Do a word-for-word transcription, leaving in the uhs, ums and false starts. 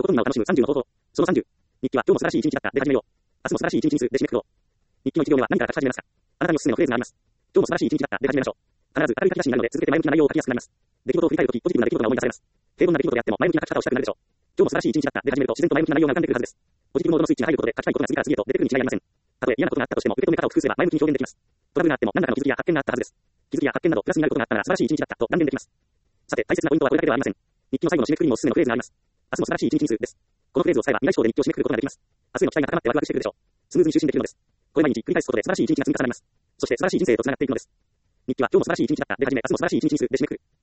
ことになを楽しむさんじゅうの方法。そのさんじゅう。日記は今日も素晴らしい一日だったで始めよう。明日も素晴らしい一日にすで締めくくろう。日記の一行目は何から書き始めますか？あなたにおすすめのフレーズがあります。今日も素晴らしい一日だったで始めましょう。必ず明るい書き出しになるので続けて前向きな内容を書きやすくなります。出来事を振り返るとき、ポジティブな出来事が思い出されます。平凡な出来事であっても前向きな書き方をしたくなるでしょう。今日も素晴らしい一日だったで始めると自然と前向きな内容が浮かんでくるはずです。ポジティブモードのスイッチが入ることで書きたいことが次から次へと出てくるに違いありません。たとえ嫌なことがあったとしても受け止め方を工夫すれば前向きに表現できます。トラブルがあっても何らかの気づきや発見があったはずです。気づきや発見などプラスになることがあったなら素晴らしい一日だったと断言できます。さて大切なポイントはこれだけではありません。日記の最後の締めくくりにもおすすめのフレーズがあります。明日も素晴らしい一日にすです。このフレーズを使えば未来志向で日記を締めくくることができます。明日への期待が高まってワクワクしてくるでしょう。スムーズに就寝できるのです。これ毎日繰り返すことで素晴らしい一日が積み重なります。そして素晴らしい人生へとつながっていくのです。日記は今日も素晴らしい一日だったで始め、明日も素晴らしい一日にすで締めくくる。